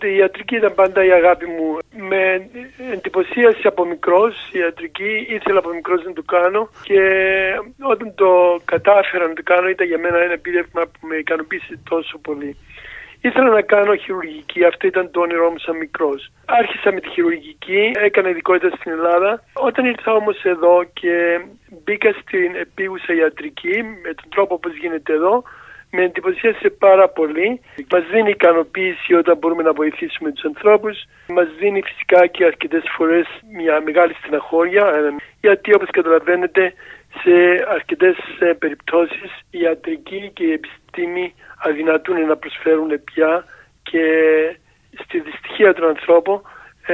Η ιατρική ήταν πάντα η αγάπη μου. Με εντυπωσίασε από μικρός η ιατρική, ήθελα από μικρός να το κάνω και όταν το κατάφερα να το κάνω ήταν για μένα ένα επίτευγμα που με ικανοποίησε τόσο πολύ. Ήθελα να κάνω χειρουργική, αυτό ήταν το όνειρό μου σαν μικρός. Άρχισα με τη χειρουργική, έκανα ειδικότητα στην Ελλάδα. Όταν ήρθα όμως εδώ και μπήκα στην επίγουσα ιατρική, με τον τρόπο όπως γίνεται εδώ, με εντυπωσίασε πάρα πολύ. Μας δίνει ικανοποίηση όταν μπορούμε να βοηθήσουμε τους ανθρώπους. Μας δίνει φυσικά και αρκετές φορές μια μεγάλη στεναχώρια, γιατί όπως καταλαβαίνετε σε αρκετές περιπτώσεις η ιατρική και η επιστήμη αδυνατούν να προσφέρουν πια και στη δυστυχία των ανθρώπων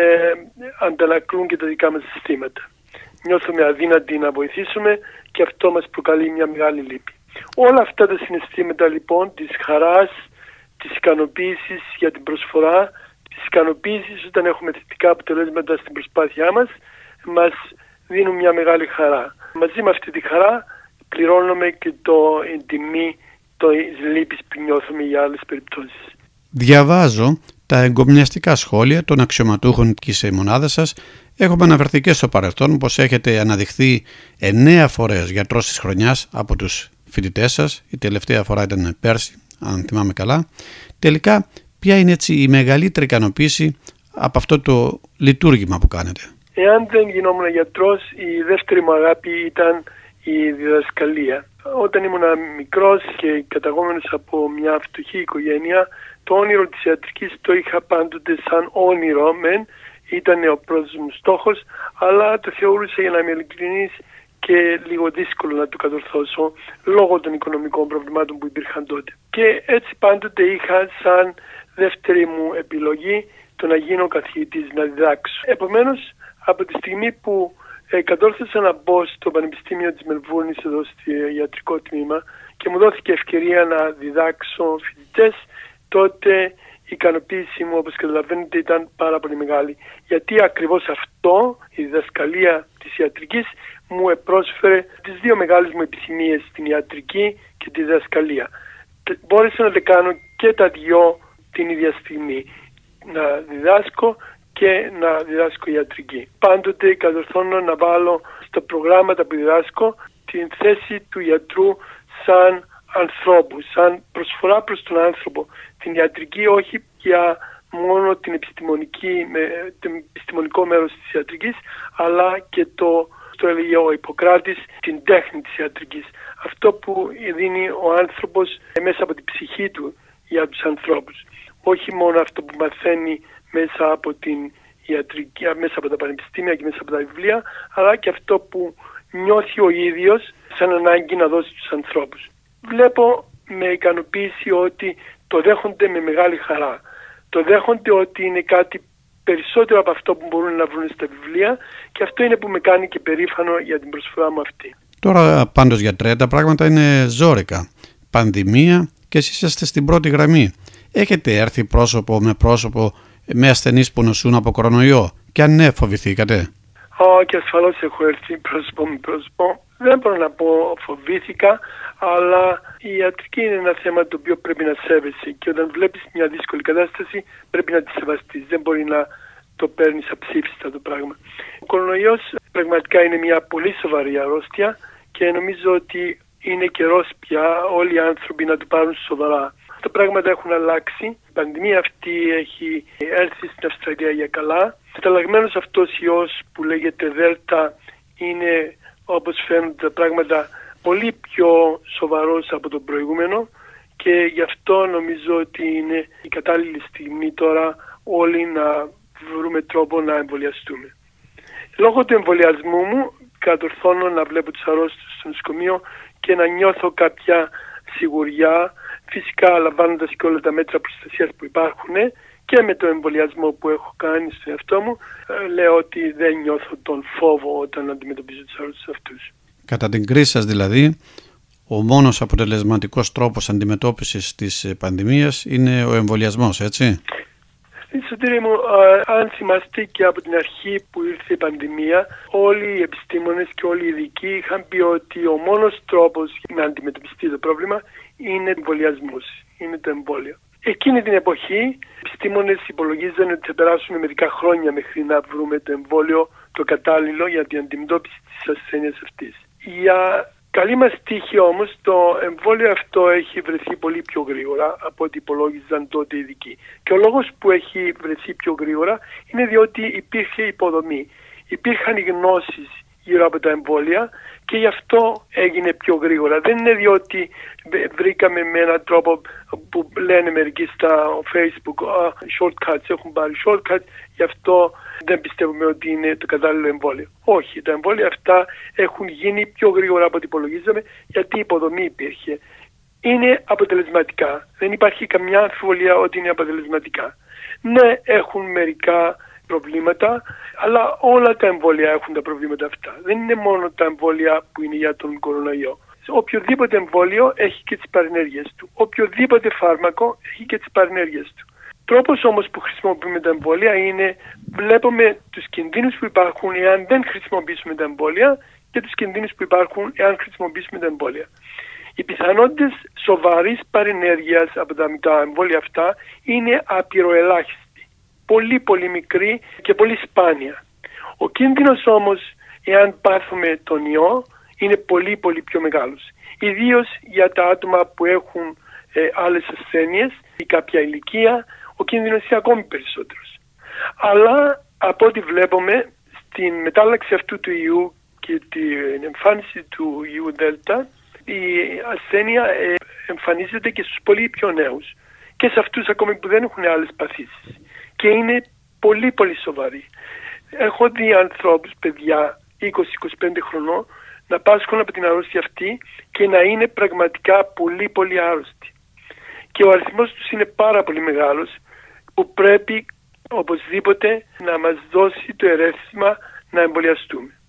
αντανακλούν και τα δικά μας συστήματα. Νιώθουμε αδύνατοι να βοηθήσουμε και αυτό μας προκαλεί μια μεγάλη λύπη. Όλα αυτά τα συναισθήματα λοιπόν της χαράς, της ικανοποίησης για την προσφορά, της ικανοποίησης όταν έχουμε θετικά αποτελέσματα στην προσπάθειά μας δίνουν μια μεγάλη χαρά. Μαζί με αυτή τη χαρά πληρώνουμε και την τιμή της λύπης που νιώθουμε για άλλες περιπτώσεις. Διαβάζω τα εγκομιαστικά σχόλια των αξιωματούχων της μονάδας σας. Έχουμε αναφερθεί και στο παρελθόν πως έχετε αναδειχθεί 9 φορές γιατρός της χρονιάς από τους φοιτητές σας. Η τελευταία φορά ήταν πέρσι, αν θυμάμαι καλά. Τελικά, ποια είναι έτσι η μεγαλύτερη ικανοποίηση από αυτό το λειτουργήμα που κάνετε? Εάν δεν γινόμουν γιατρός, η δεύτερη μου αγάπη ήταν η διδασκαλία. Όταν ήμουν μικρός και καταγόμενος από μια φτωχή οικογένεια, το όνειρο της ιατρικής το είχα πάντοτε σαν όνειρο, ήταν ο πρώτος μου στόχος, αλλά το θεωρούσα, για να είμαι ειλικρινής, και λίγο δύσκολο να το κατορθώσω λόγω των οικονομικών προβλημάτων που υπήρχαν τότε. Και έτσι πάντοτε είχα σαν δεύτερη μου επιλογή το να γίνω καθηγητής, να διδάξω. Επομένως, από τη στιγμή που κατόρθωσα να μπω στο Πανεπιστήμιο της Μελβούρνης εδώ στο ιατρικό τμήμα και μου δόθηκε ευκαιρία να διδάξω φοιτητές, τότε η ικανοποίησή μου, όπως καταλαβαίνετε, ήταν πάρα πολύ μεγάλη. Γιατί ακριβώς αυτό, η διδασκαλία της ιατρικής, μου πρόσφερε τις δύο μεγάλες μου επιθυμίες, την ιατρική και τη διδασκαλία. Μπόρεσα να τα κάνω και τα δυο την ίδια στιγμή. Να διδάσκω και να διδάσκω ιατρική. Πάντοτε κατορθώνω να βάλω στα προγράμματα που διδάσκω την θέση του ιατρού σαν ανθρώπου, σαν προσφορά προς τον άνθρωπο. Την ιατρική όχι για μόνο το επιστημονικό μέρος της ιατρικής, αλλά και το έλεγε ο Ιπποκράτης, την τέχνη της ιατρικής. Αυτό που δίνει ο άνθρωπος μέσα από την ψυχή του για τους ανθρώπους. Όχι μόνο αυτό που μαθαίνει μέσα από την ιατρική, μέσα από τα πανεπιστήμια και μέσα από τα βιβλία, αλλά και αυτό που νιώθει ο ίδιος σαν ανάγκη να δώσει στους ανθρώπους. Βλέπω με ικανοποίηση ότι το δέχονται με μεγάλη χαρά. Το δέχονται ότι είναι κάτι περισσότερο από αυτό που μπορούν να βρουν στα βιβλία και αυτό είναι που με κάνει και περήφανο για την προσφορά μου αυτή. Τώρα πάντως, γιατρέ, τα πράγματα είναι ζόρικα. Πανδημία και εσείς είστε στην πρώτη γραμμή. Έχετε έρθει πρόσωπο με πρόσωπο με ασθενείς που νοσούν από κορονοϊό και αν ναι, φοβηθήκατε? Και ασφαλώς έχω έρθει πρόσωπο με πρόσωπο. Δεν μπορώ να πω φοβήθηκα, αλλά η ιατρική είναι ένα θέμα το οποίο πρέπει να σέβεσαι και όταν βλέπεις μια δύσκολη κατάσταση πρέπει να τη σεβαστείς. Δεν μπορεί να το παίρνεις αψήφιστα το πράγμα. Ο κορονοϊός πραγματικά είναι μια πολύ σοβαρή αρρώστια και νομίζω ότι είναι καιρός πια όλοι οι άνθρωποι να το πάρουν σοβαρά. Τα πράγματα έχουν αλλάξει. Η πανδημία αυτή έχει έρθει στην Αυστραλία για καλά. Καταλαγμένος αυτός ιός που λέγεται Δέλτα είναι, όπως φαίνονται τα πράγματα, πολύ πιο σοβαρός από τον προηγούμενο και γι' αυτό νομίζω ότι είναι η κατάλληλη στιγμή τώρα όλοι να βρούμε τρόπο να εμβολιαστούμε. Λόγω του εμβολιασμού μου κατορθώνω να βλέπω τους αρρώστους στο νοσοκομείο και να νιώθω κάποια σιγουριά, φυσικά λαμβάνοντας και όλα τα μέτρα προστασίας που υπάρχουν και με το εμβολιασμό που έχω κάνει στον εαυτό μου, λέω ότι δεν νιώθω τον φόβο όταν αντιμετωπίζω τους αρρώστους αυτούς. Κατά την κρίση σας δηλαδή, ο μόνος αποτελεσματικός τρόπος αντιμετώπισης της πανδημίας είναι ο εμβολιασμός, έτσι? Σωτήρη μου, αν θυμάστε και από την αρχή που ήρθε η πανδημία, όλοι οι επιστήμονες και όλοι οι ειδικοί είχαν πει ότι ο μόνος τρόπος να αντιμετωπιστεί το πρόβλημα είναι εμβολιασμός, είναι το εμβόλιο. Εκείνη την εποχή οι επιστήμονες υπολογίζαν ότι θα περάσουν μερικά χρόνια μέχρι να βρούμε το εμβόλιο το κατάλληλο για την αντιμετώπιση της ασθένειας αυτής. Για καλή μας τύχη όμως το εμβόλιο αυτό έχει βρεθεί πολύ πιο γρήγορα από ό,τι υπολόγιζαν τότε οι ειδικοί. Και ο λόγος που έχει βρεθεί πιο γρήγορα είναι διότι υπήρχε υποδομή. Υπήρχαν οι γνώσεις γύρω από τα εμβόλια και γι' αυτό έγινε πιο γρήγορα. Δεν είναι διότι βρήκαμε με έναν τρόπο που λένε μερικοί στα Facebook shortcuts, έχουν πάρει shortcuts, γι' αυτό δεν πιστεύουμε ότι είναι το κατάλληλο εμβόλιο. Όχι, τα εμβόλια αυτά έχουν γίνει πιο γρήγορα από ό,τι υπολογίζαμε, γιατί η υποδομή υπήρχε. Είναι αποτελεσματικά. Δεν υπάρχει καμιά αμφιβολία ότι είναι αποτελεσματικά. Ναι, έχουν μερικά προβλήματα, αλλά όλα τα εμβόλια έχουν τα προβλήματα αυτά. Δεν είναι μόνο τα εμβόλια που είναι για τον κορονοϊό. Οποιοδήποτε εμβόλιο έχει και τις παρενέργειες του. Οποιοδήποτε φάρμακο έχει και τις παρενέργειες του. Τρόπος όμως που χρησιμοποιούμε τα εμβόλια είναι βλέπουμε τους κινδύνους που υπάρχουν εάν δεν χρησιμοποιήσουμε τα εμβόλια και τους κινδύνους που υπάρχουν εάν χρησιμοποιήσουμε τα εμβόλια. Οι πιθανότητες σοβαρής παρενέργειας από τα εμβόλια αυτά είναι απειροελάχιστοι. Πολύ πολύ μικρή και πολύ σπάνια. Ο κίνδυνος όμως εάν πάθουμε τον ιό είναι πολύ πολύ πιο μεγάλος. Ιδίως για τα άτομα που έχουν άλλες ασθένειες ή κάποια ηλικία, ο κίνδυνος είναι ακόμη περισσότερος. Αλλά από ό,τι βλέπουμε στην μετάλλαξη αυτού του ιού και την εμφάνιση του ιού Δέλτα, η ασθένεια εμφανίζεται και στους πολύ πιο νέους και σε αυτούς ακόμη που δεν έχουν άλλες παθήσεις. Και είναι πολύ πολύ σοβαρή. Έχω δει ανθρώπους, παιδιά 20-25 χρονών, να πάσχουν από την αρρώστια αυτή και να είναι πραγματικά πολύ πολύ άρρωστοι. Και ο αριθμός τους είναι πάρα πολύ μεγάλος, που πρέπει οπωσδήποτε να μας δώσει το ερέθισμα να εμβολιαστούμε.